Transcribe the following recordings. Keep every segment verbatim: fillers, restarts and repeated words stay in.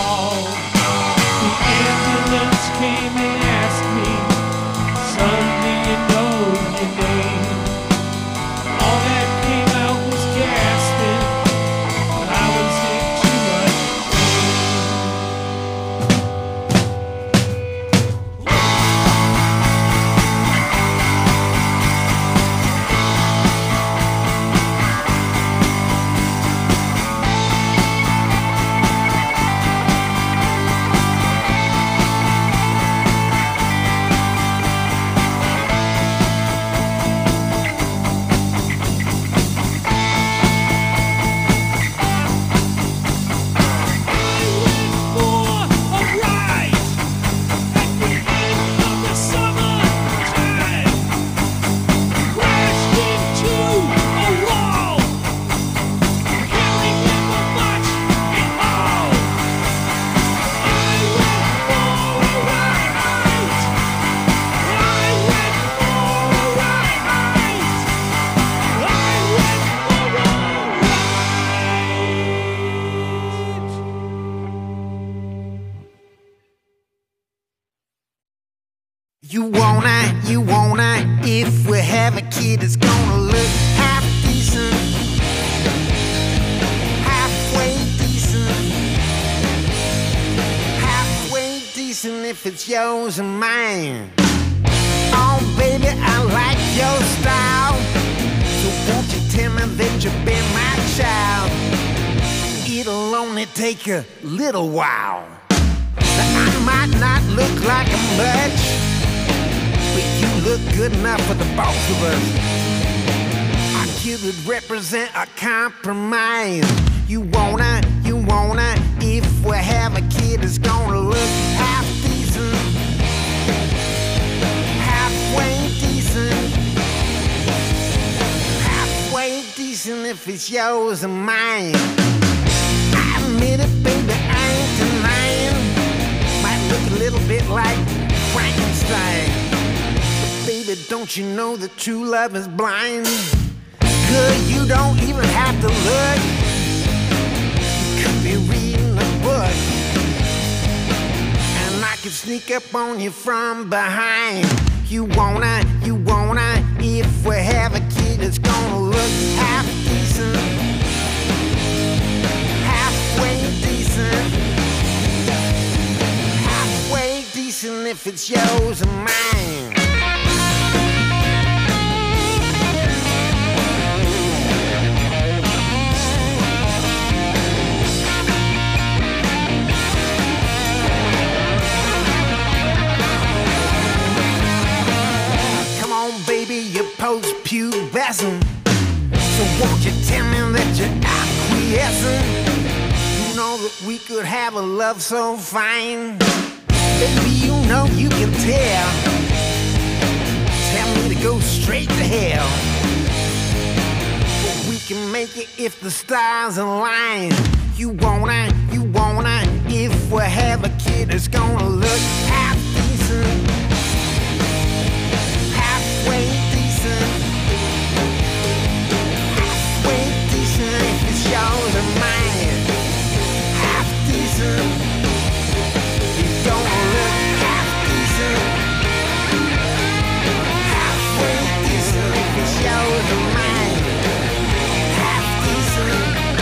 call. The ambulance came and asked me, son, do you know your name? All that came out was gasping, but I was in too much You wanna, you wanna, if we have a kid that's gonna look half decent, halfway decent, halfway decent if it's yours and mine. Oh baby, I like your style, so won't you tell me that you'll be my child? It'll only take a little while. I might not look like a much, but you look good enough for the both of us. Our kid would represent a compromise. You wanna, you wanna, if we have a kid that's gonna look half decent, halfway decent, halfway decent if it's yours and mine. I admit it, baby, I ain't denying. Might look a little bit like Frankenstein. Baby, don't you know that true love is blind? Good, you don't even have to look. You could be reading a book, and I could sneak up on you from behind. You wanna, you wanna, if we have a kid that's gonna look half decent, halfway decent, halfway decent if it's yours and mine. Baby, you're post-pubescent, so won't you tell me that you're acquiescent? You know that we could have a love so fine. Baby, you know you can tell. Tell me to go straight to hell, but we can make it if the stars align. You wanna, you wanna, if we have a kid that's gonna look half decent, halfway decent, halfway decent if it's yours or mine. Half decent, it's gonna look half decent, halfway decent if it's yours or mine. Half decent,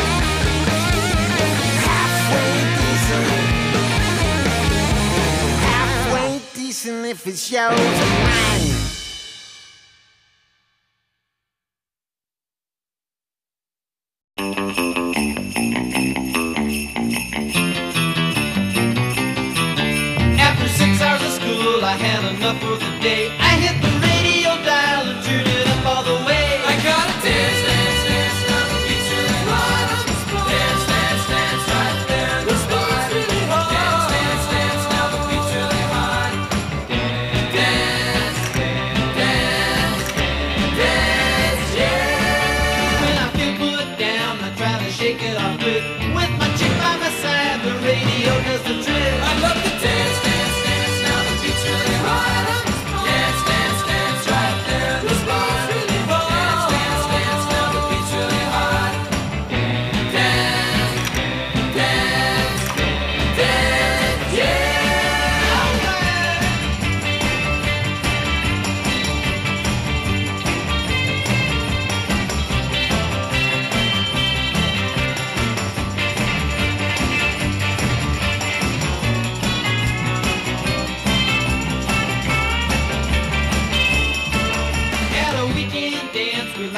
halfway decent, halfway decent if it's yours or mine. After six hours of school, I had enough for the day. I hit the radio dial and turned it up all the way. I gotta dance, dance, dance, now the beat's really hot. Dance, dance, dance, right there in the spot. Dance, dance, dance, now the beat's really hot. Dance, dance, dance, dance, yeah. When I feel put down, I try to shake it off good. With my chick by my side, the radio does the trick. I love to dance, dance, dance, now the beat's really hot. Dance,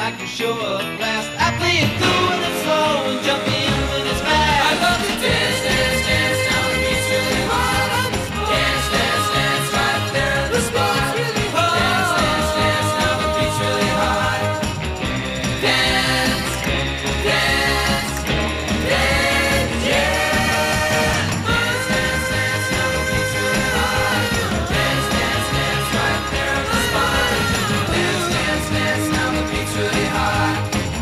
like a show of blast. I play it cool when it's slow and jump in when it's fast. I love to dance, dance, dance down the beach really hard. Dance, dance, dance right there at the spot. Really hard. Dance, dance, dance down the beach really hard. Dance, dance, dance, yeah. Dance, dance, dance down the beach really hard. Dance, dance, dance right there at the spot. Dance, dance, dance down the beach really hard.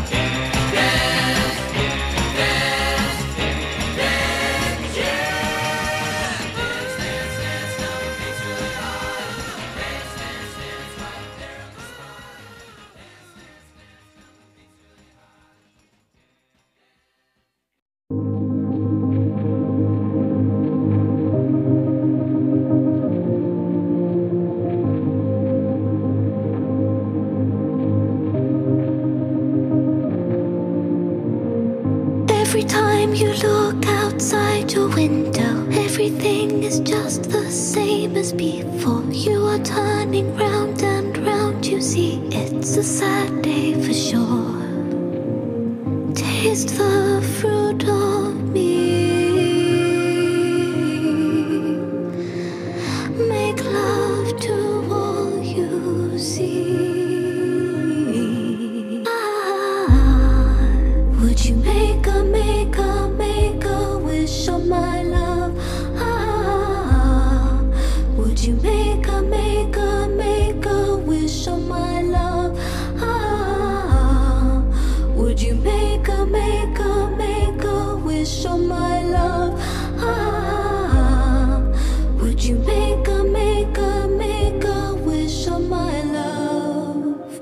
Every time you look outside your window, everything is just the same as before. You are turning round and round, you see it's a sad day for sure. Taste the fruit of me. Make love to all you see. Ah, would you make a, make a, make a wish on my love? Ah, would you make a, make a, make a wish on my love? Ah, would you make a, make a, make a wish on my love? Ah, would you make a, make a, make a wish on my love?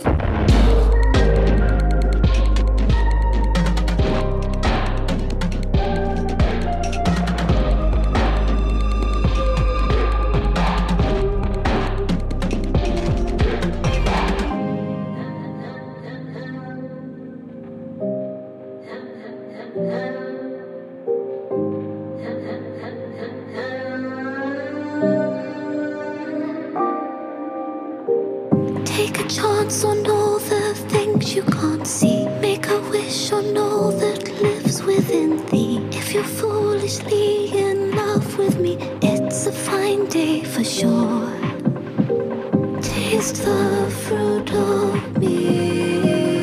Take a chance on all the things you can't see. Make a wish on all that lives within thee. If you're foolishly in love with me, it's a fine day for sure. Taste the fruit of me.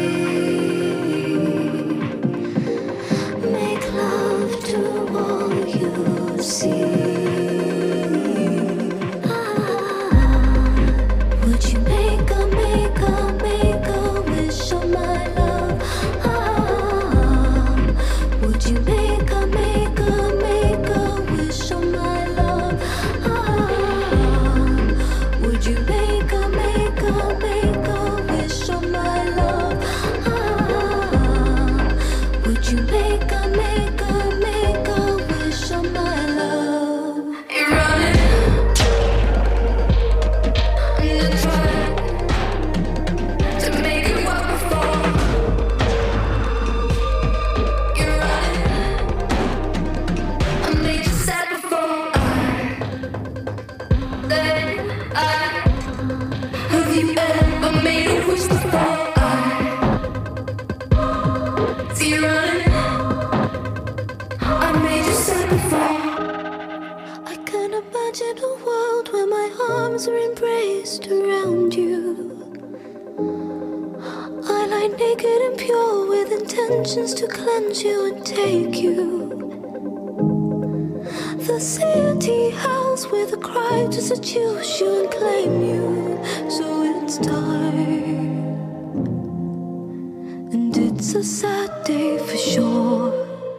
Make love to all you see. Would you make a, make a, make a wish on my love? Ah, would you make a, make a, make a wish on my love? Ah, would you make a, make a, make a wish on my love? Ah, would you make a, make a, make a wish on my love? You're running. I can imagine a world where my arms are embraced around you. I lie naked and pure with intentions to cleanse you and take you. The city howls with a cry to seduce you and claim you. So it's time, and it's a sad day for sure.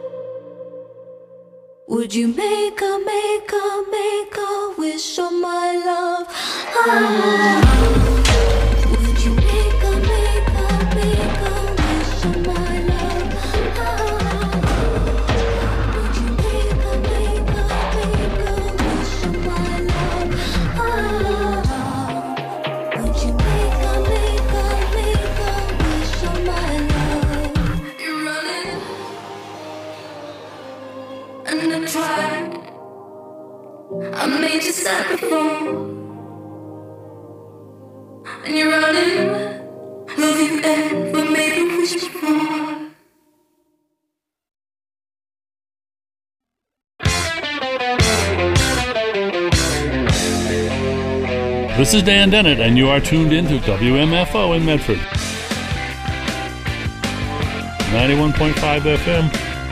Would you make a, make a, make a wish on my love? Ah, would you make a, make a, make a wish on my love? Ah, would you make a, make a, make a wish on my love? Ah, would you make a, make a, make a wish on my love? You're running. And I tried. I made you sad before. And you're running. Will you ever make wished for. This is Dan Dennett, and you are tuned in to W M F O in Medford. ninety-one point five F M,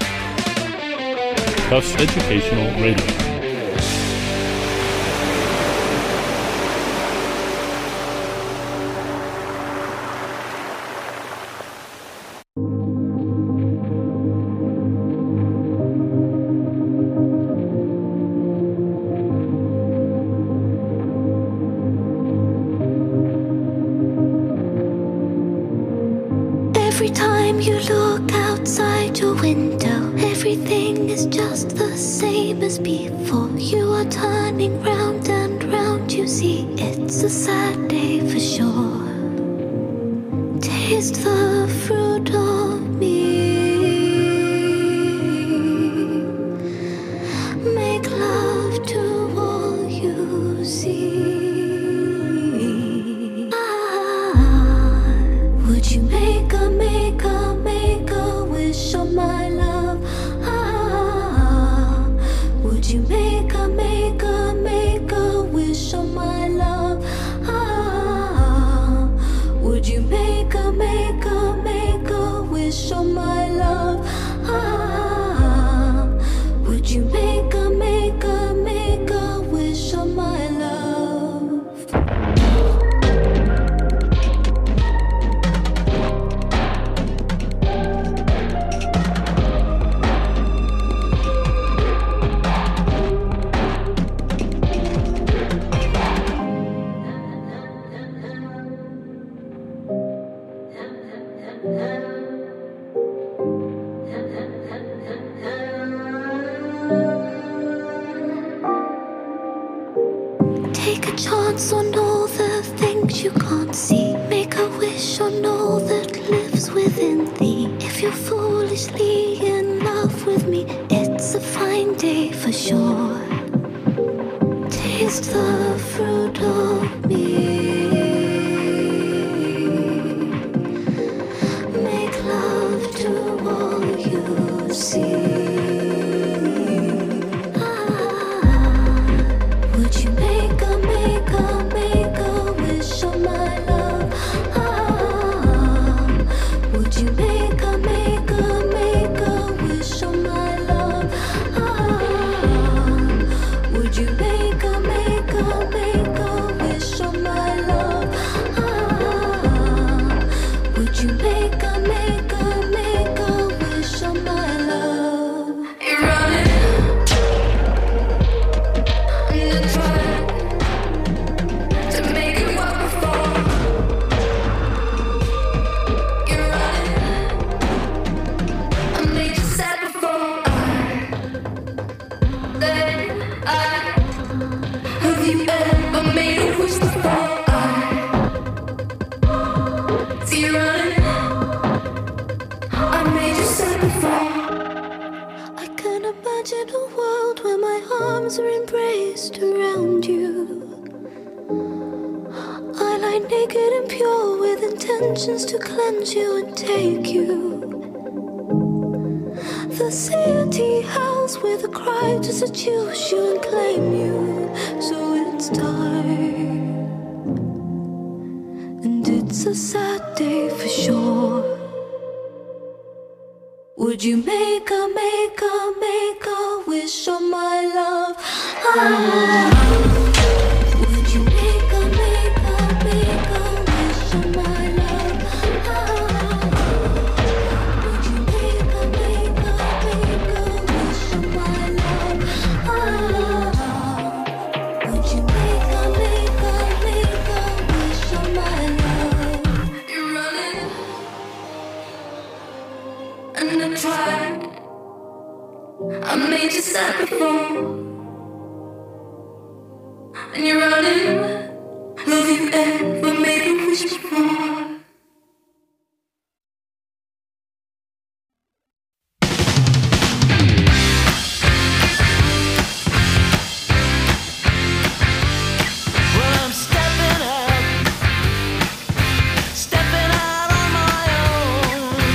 Tufts Educational Radio. Every time you look outside your window, everything is just the same as before. You are turning round and round, you see it's a sad day for sure. Taste the fruit of me, make love to all you see. Ah, would you make a make a make a wish on my love? Ah, would you make a make a make a wish on my love? Ah, would you make a make a make a wish on my love? Ah, would you make a make a make a wish on my love? Take a chance on all the things you can't see. Make a wish on all that lives within thee. If you're foolishly in love with me, it's a fine day for sure. Taste the fruit of me, make love to all you see. Would you make a make a make a wish on my love? Ah, would you make a make a make a wish on my love? Ah, would you make a make a make a wish on my love? Ah, would you make a make a make a wish on my love? You're running. I can imagine a world where my arms are embraced around you. I lie naked and pure with intentions to cleanse you and take you. The city howls with a cry to seduce you and claim you. So it's time, and it's a sad day for sure. Would you make a make a make a wish on my love? Ah, would you make a make a make a wish on my love? Ah, would you make a make a make a wish on my love? Ah, would you make a make a make a wish on my love? You're running. And I tried, I made you sad before. And you're running, love you ever made a wish before. Stepping out on my own.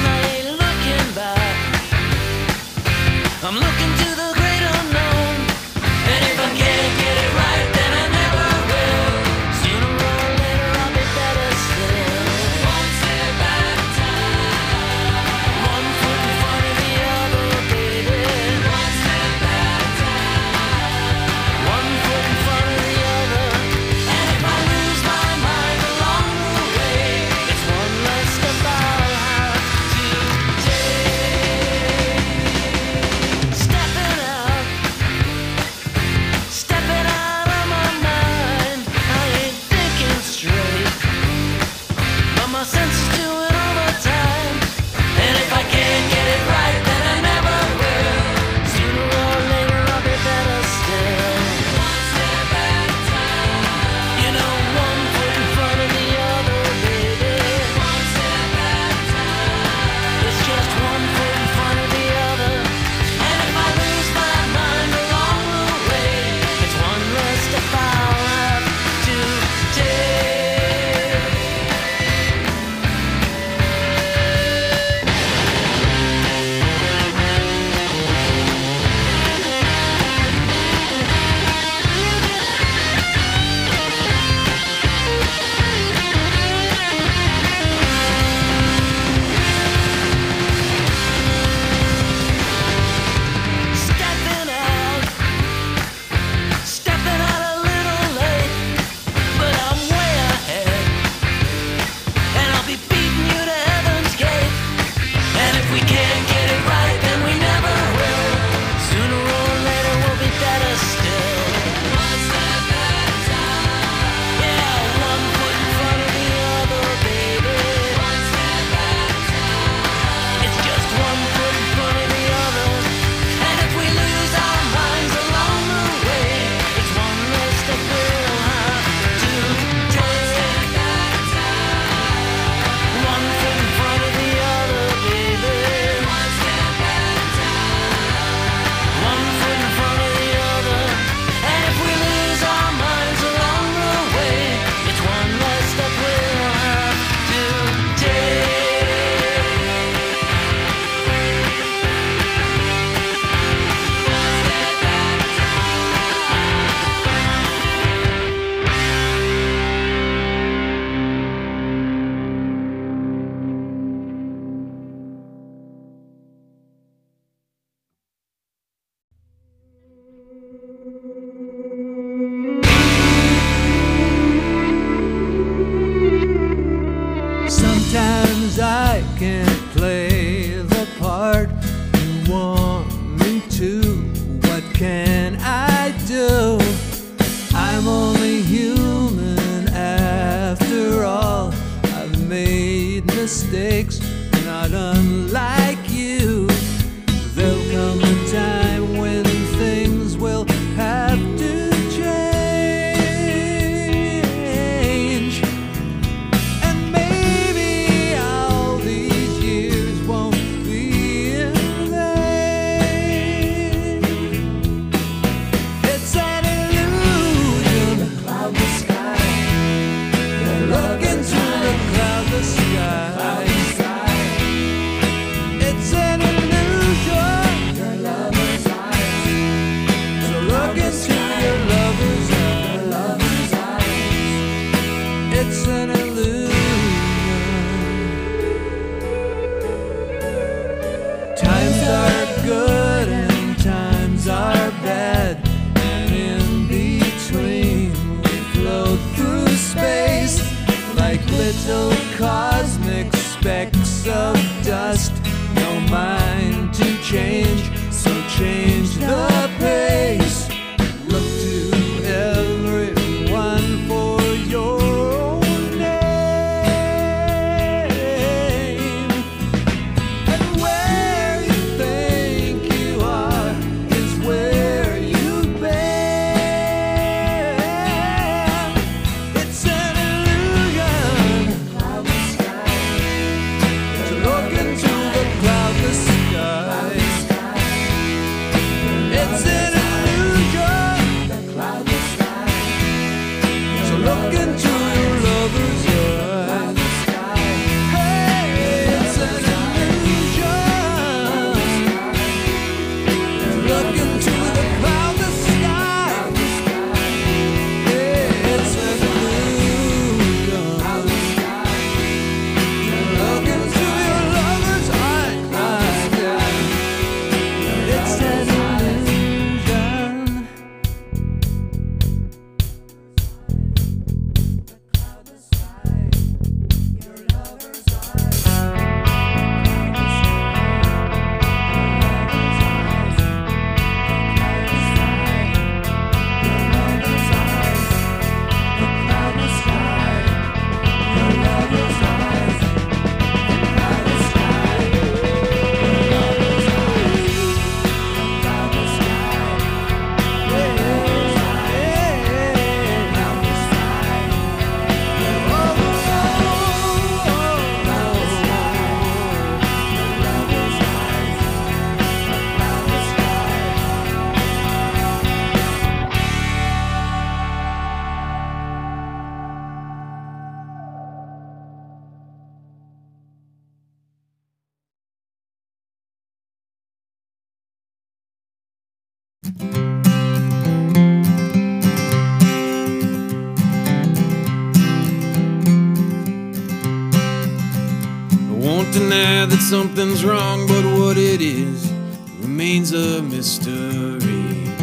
something's wrong, but what it is remains a mystery.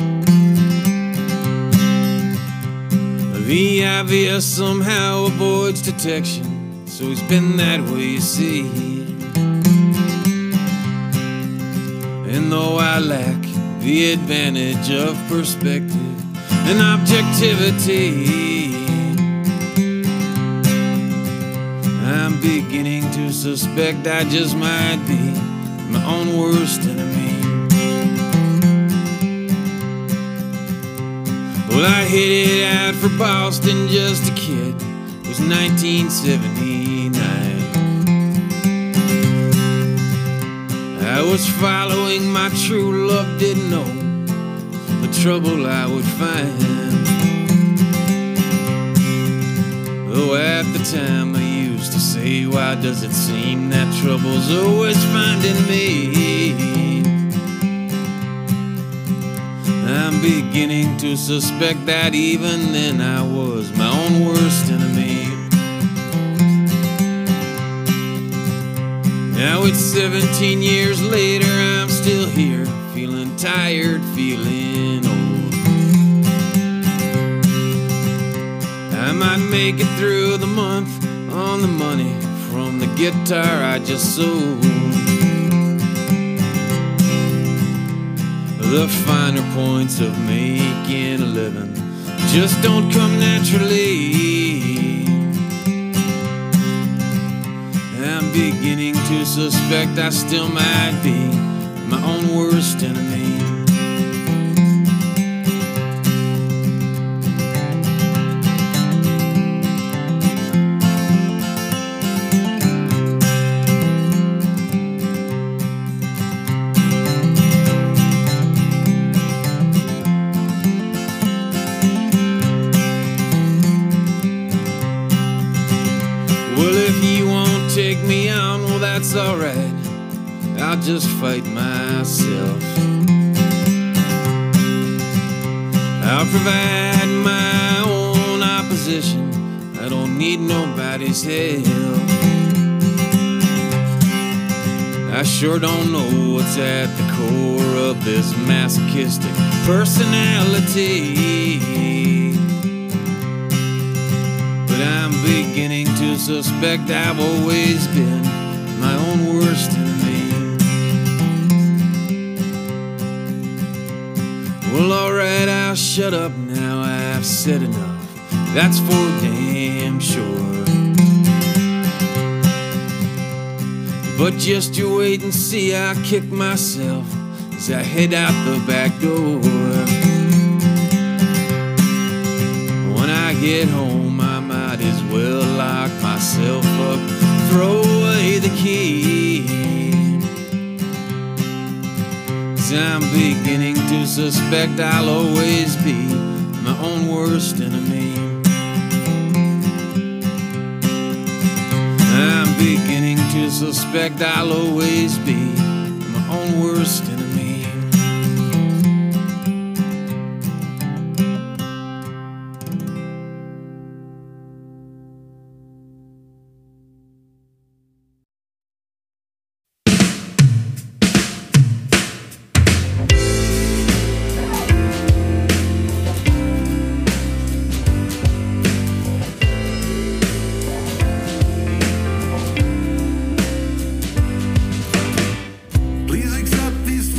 The obvious somehow avoids detection, so he's been that way, you see. And though I lack the advantage of perspective and objectivity, I'm beginning to suspect I just might be my own worst enemy. Well, I headed out for Boston just a kid. It was nineteen seventy-nine. I was following my true love, didn't know the trouble I would find. Though at the time I used to say, why does it seem that trouble's always finding me? I'm beginning to suspect that even then I was my own worst enemy. Now it's seventeen years later, I'm still here, feeling tired, feeling old. I might make it through the month on the money from the guitar I just sold. The finer points of making a living just don't come naturally. I'm beginning to suspect I still might be my own worst enemy. Take me on, well that's alright, I'll just fight myself. I'll provide my own opposition, I don't need nobody's help. I sure don't know what's at the core of this masochistic personality, but I'm beginning to suspect I've always been my own worst enemy. Well, alright, I'll shut up now, I've said enough, that's for damn sure. But just you wait and see, I'll kick myself as I head out the back door. When I get home, I might as well lock myself up, throw away the key. 'Cause I'm beginning to suspect I'll always be my own worst enemy. I'm beginning to suspect I'll always be my own worst enemy. Please accept these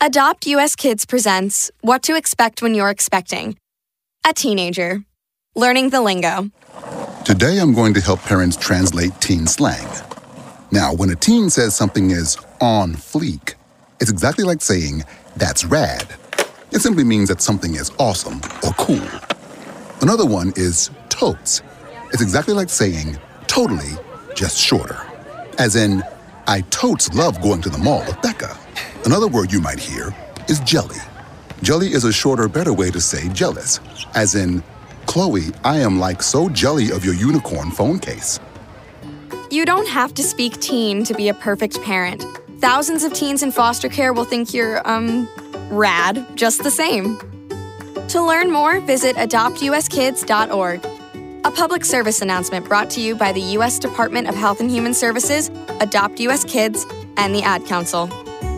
Adopt U S Kids presents What to Expect When You're Expecting. A teenager. Learning the lingo. Today I'm going to help parents translate teen slang. Now, when a teen says something is on fleek, it's exactly like saying, that's rad. It simply means that something is awesome or cool. Another one is totes. It's exactly like saying, totally, just shorter. As in, I totes love going to the mall with Becca. Another word you might hear is jelly. Jelly is a shorter, better way to say jealous. As in, Chloe, I am like so jelly of your unicorn phone case. You don't have to speak teen to be a perfect parent. Thousands of teens in foster care will think you're, um, rad, just the same. To learn more, visit adopt u s kids dot org. A public service announcement brought to you by the U S Department of Health and Human Services, Adopt U S Kids, and the Ad Council.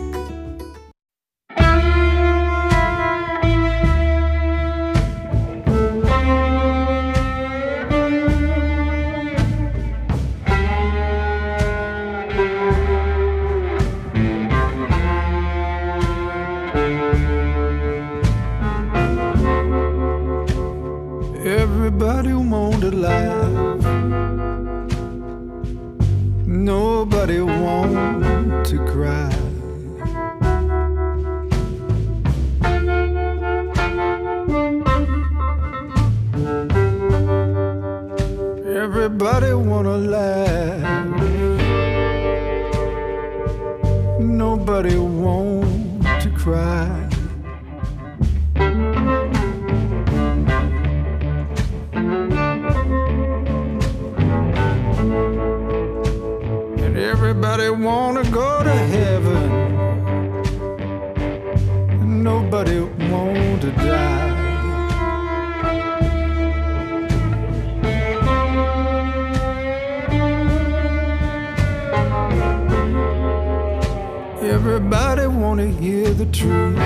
Everybody want to laugh. Nobody want to cry. Everybody want to laugh. Nobody want to cry. Everybody wanna go to heaven. Nobody want to die. Everybody wanna hear the truth.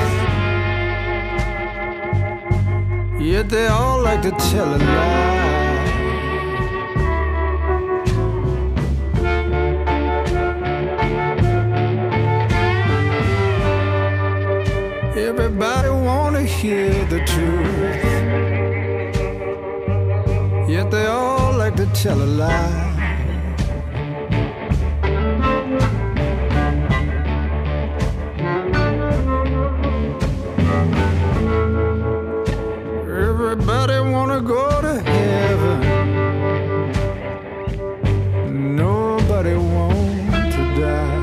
Yet they all like to tell a lie. Everybody wanna hear the truth, yet they all like to tell a lie. Everybody wanna go to heaven. Nobody want to die.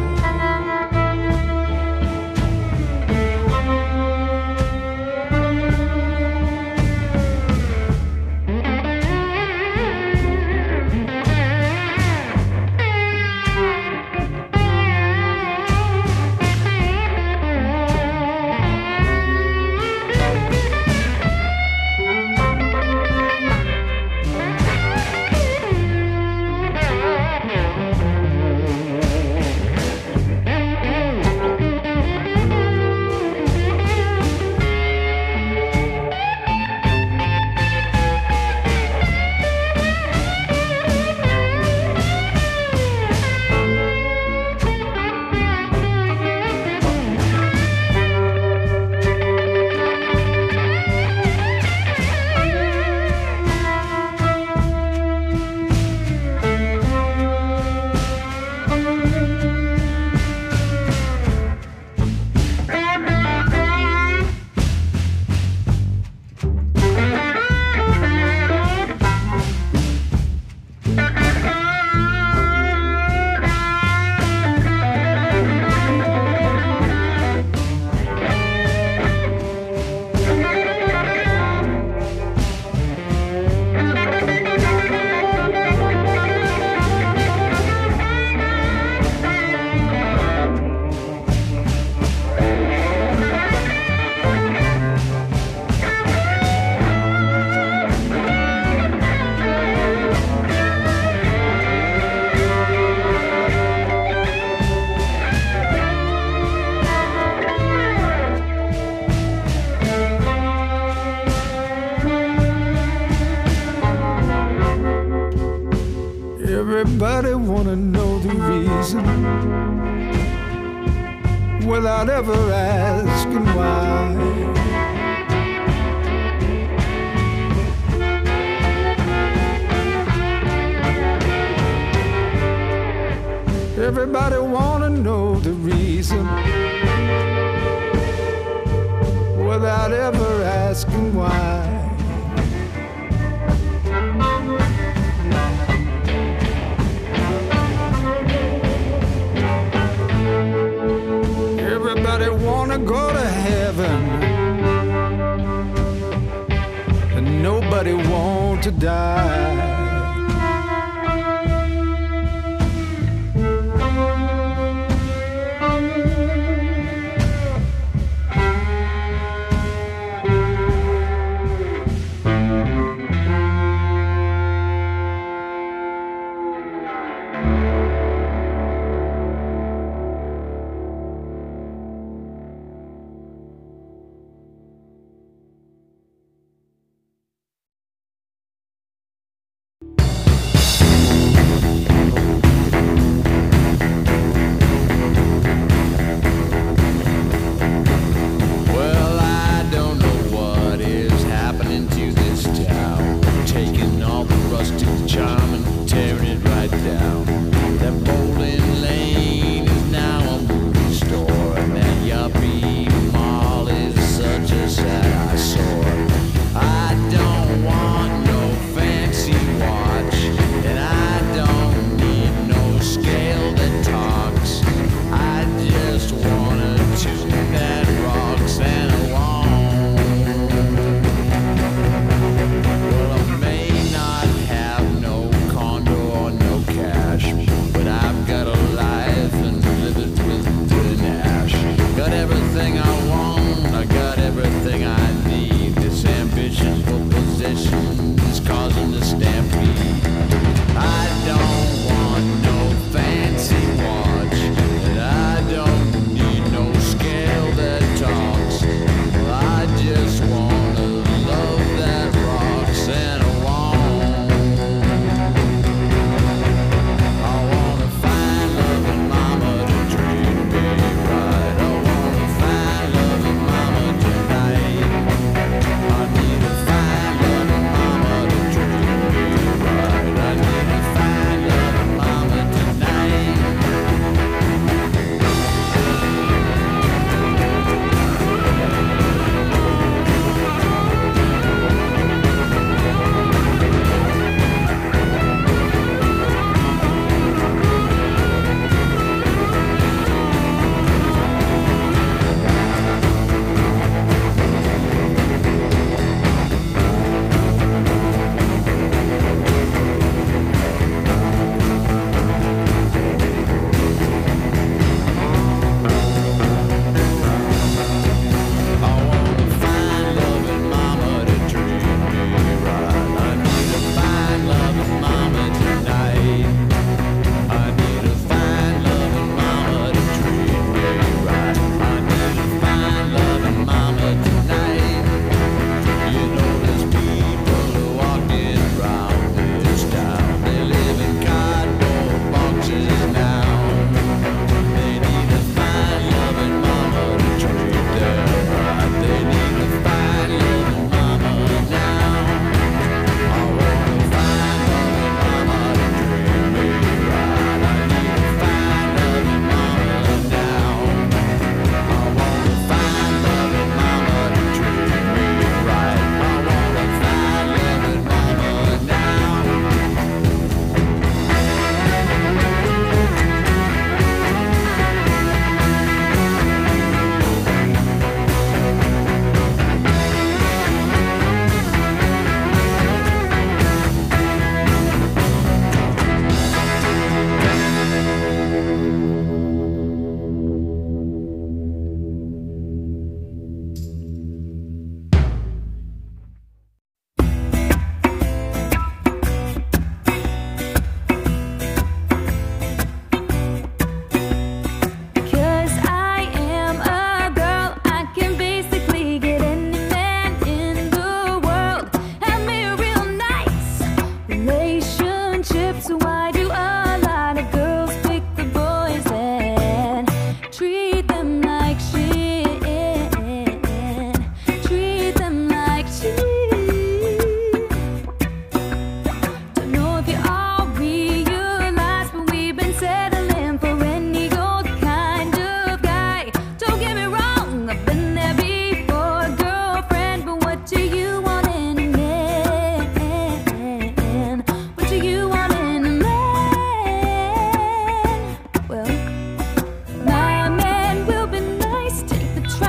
without ever asking why. Everybody wanna know the reason without ever asking why. Everybody wanna go to heaven, and nobody want to die.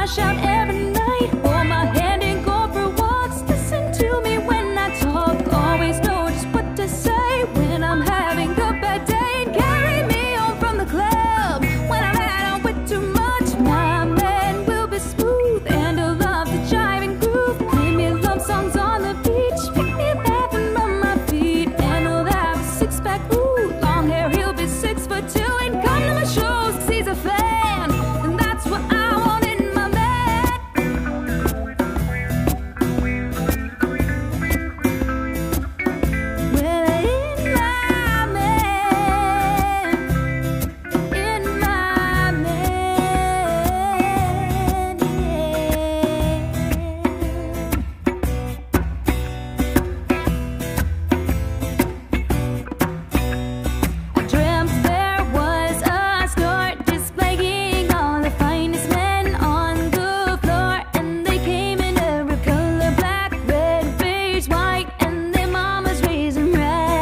trash out every night. Hold my hand and go for walks. Listen to me when I talk. Always know just what to say when I'm having a bad day. And carry me home from the club when I've had out with too much. My man will be smooth and he'll love to jive and groove. Play me love songs on the beach. Pick me back and run my feet. And he'll have a six pack. Ooh, long hair, he'll be six foot two. And come to my shows 'cause he's a fan. And that's what I want in my man. Well, in my man, in my man, I dreamt there was a store displaying all the finest men on the floor, and they came in every color: black, red, beige, white, and their mamas raising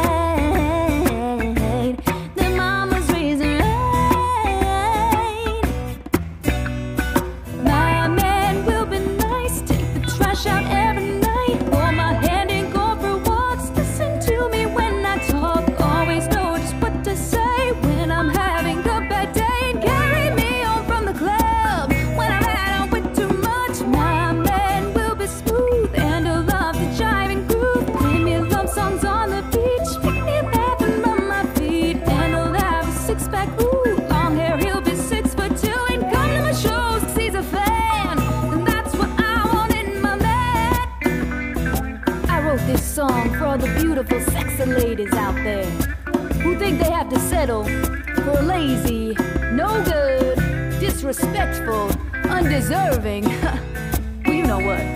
right. Their mamas raising right. My man will be nice, take the trash out every night. Hold my hand and go for walks. Listen to me when I talk. Always know just what to say when I'm having a bad day. And carry me home from the club when I've had out with too much. My man will be smooth and he'll love to jive and groove. Play me love songs on the beach. Pick me back and run my feet. And he'll have a six pack. Ooh, long hair, he'll be six foot two. And come to my shows 'cause he's a fan. And that's what I want in my man. I wrote this song for all the beautiful, sexy ladies out there who think they have to settle for lazy, no good, disrespectful, undeserving. Well, you know what?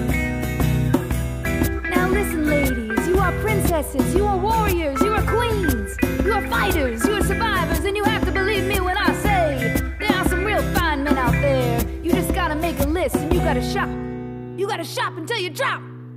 Now listen, ladies, you are princesses, you are warriors, you are queens, you are fighters, you are survivors, and you have to believe me when I say there are some real fine men out there. You just gotta make a list and you gotta shop. You gotta shop until you drop.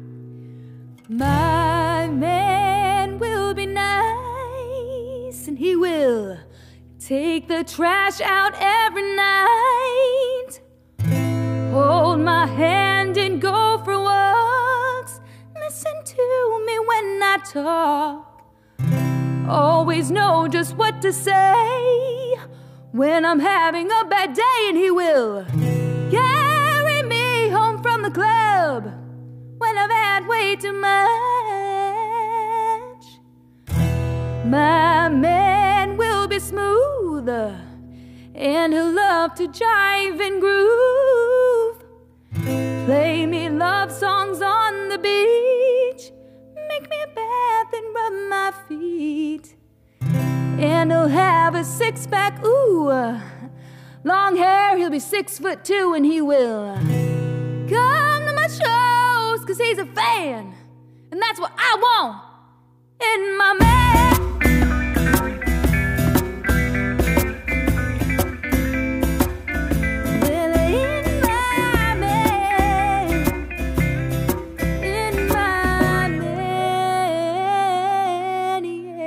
My man will be nice, and he will take the trash out every night. Hold my hand and go for walks. Listen to me when I talk. Always know just what to say when I'm having a bad day, and he will carry me home from the club when I've had way too much. My man will be smooth and he'll love to jive and groove. Play me love songs on the beach. Make me a bath and rub my feet. And he'll have a six pack, ooh, long hair, he'll be six foot two, and he will come to my shows 'cause he's a fan. And that's what I want in my man. Well, in my man, in my man,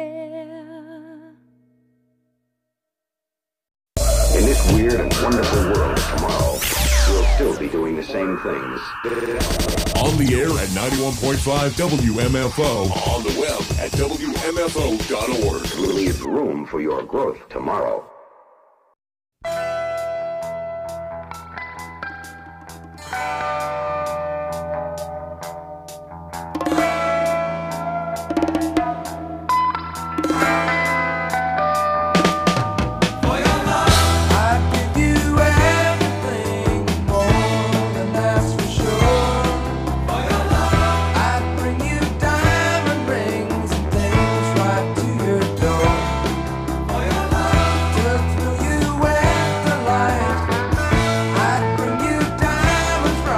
yeah. In this weird and wonderful world of tomorrow, we'll still be doing the same things. On the air at ninety-one point five W M F O. On the web at W M F O dot org. We'll leave room for your growth tomorrow. Just through you and the light, I'd bring you diamonds from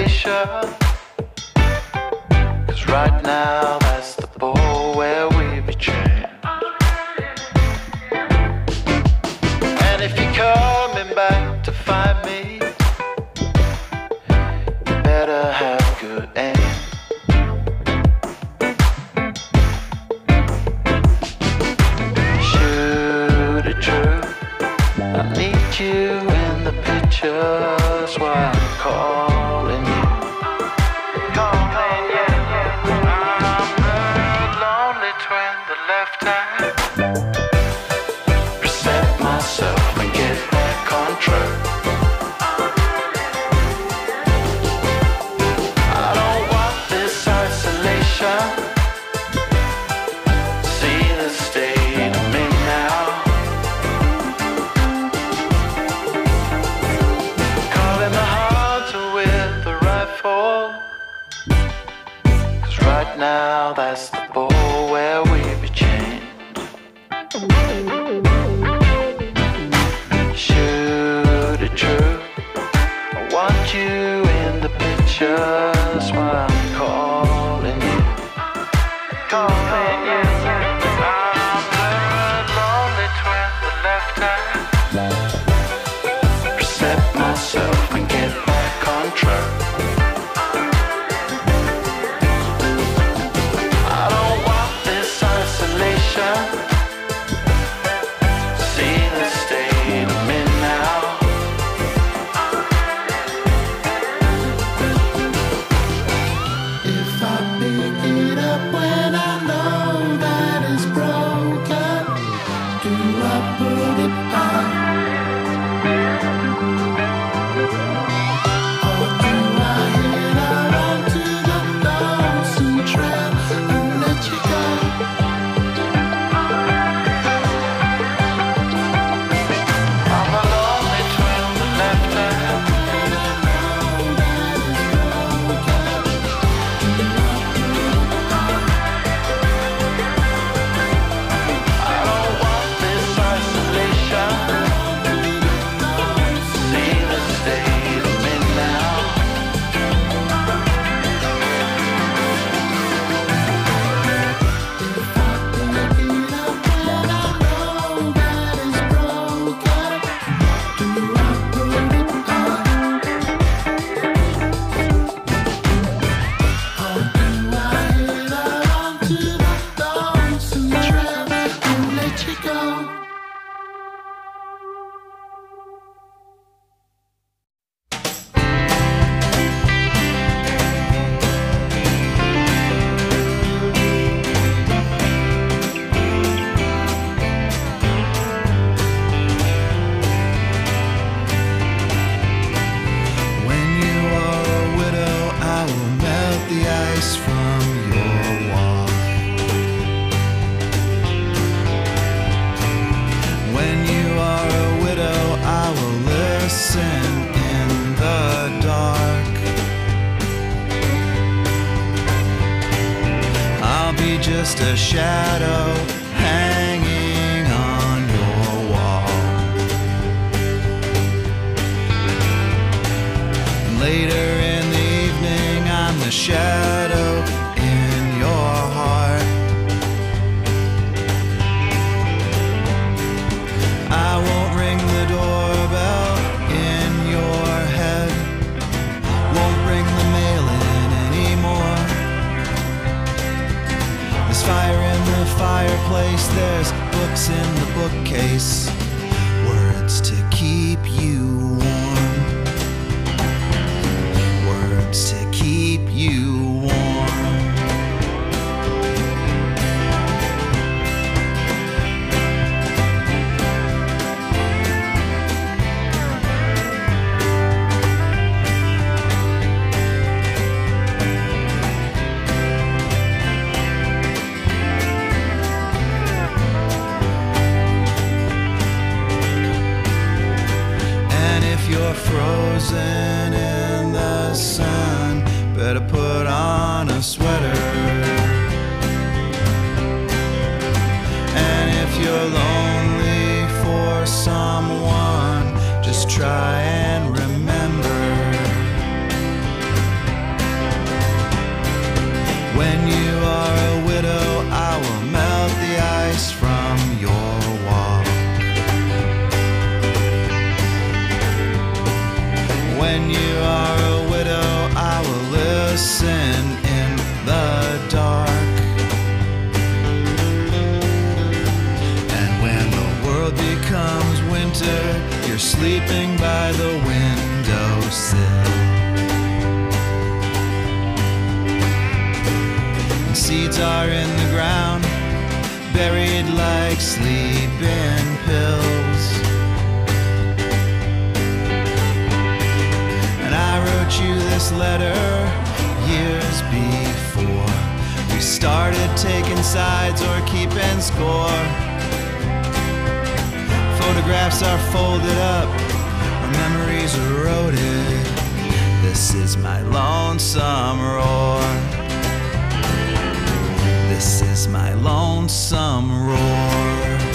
isolation. Cause right now that's the ball where we be chained. And if you're coming back to find me, you better have good aim. Shoot it true, I need you in the pictures while I'm calling you. Calling you, I'm the lonely twin, the left hand. Reset myself and get back on track. I don't want this isolation. See the state of me now. Calling the hunter with the rifle. Cause right now that's the ball where we be chained. Shoot it true, I want you in the pictures while I'm calling you. Calling you, I'm the lonely twin, the left hand. Reset myself and get back on track. I don't want this isolation. See the state of me now. If I pick it up when I know that it's broken, do I put it on? Or do I hit out onto the lonesome trail and let you go? I'm a lonely twin, the left hand. I don't want this isolation. See the state of me now. If I pick it up when I know that it's broken, do I put it on? Or do I hit out onto the lonesome trail and let you go? When you are a widow, I will melt the ice from your wall. When you are a widow, I will listen in the dark. I'll be just a shadow hanging on your wall. Later in the evening, I'm the shadow in your heart. I won't ring the doorbell in your head. Won't bring the mail in anymore. There's fire in the fireplace. There's books in the bookcase. Words to keep you warm. Words to keep you warm. And if you're frozen in the sun, better put on a sweater. And if you're lonely for someone, just try and remember sleeping by the windowsill. And seeds are in the ground, buried like sleeping pills. And I wrote you this letter years before we started taking sides or keeping score. Photographs are folded up, our memories eroded. This is my lonesome roar. This is my lonesome roar.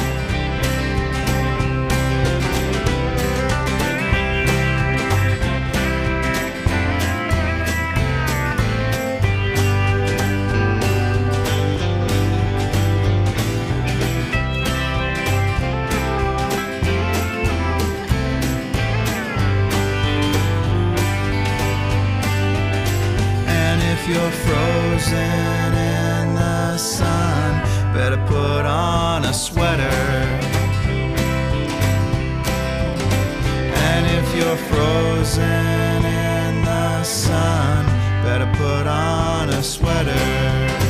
If you're frozen in the sun, better put on a sweater. And if you're frozen in the sun, better put on a sweater.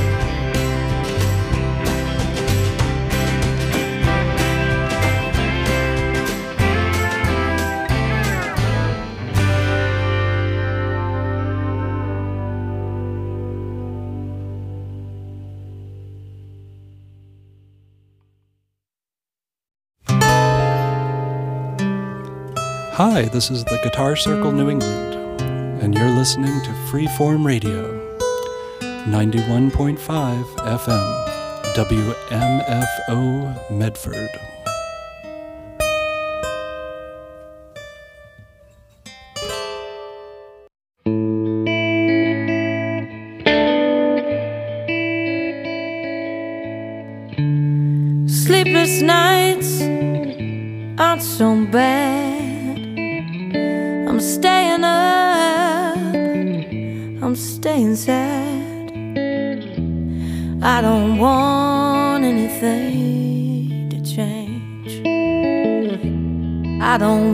Hi, this is the Guitar Circle New England, and you're listening to Freeform Radio, ninety-one point five F M, W M F O Medford. Sleepless nights aren't so bad. I'm staying up, I'm staying sad. I don't want anything to change. I don't